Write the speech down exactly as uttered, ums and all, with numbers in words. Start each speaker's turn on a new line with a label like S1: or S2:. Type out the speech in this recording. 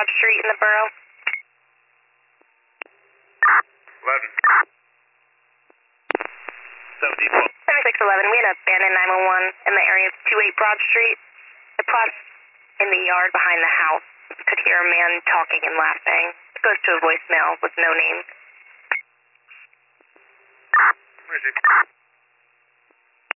S1: Broad Street in the borough.
S2: eleven. seventeen twelve.
S1: seventy-six eleven, we had a abandoned nine one one in the area of two eight Broad Street. The plots in the yard behind the house. Could hear a man talking and laughing. It goes to a voicemail with no name.
S2: Where is he?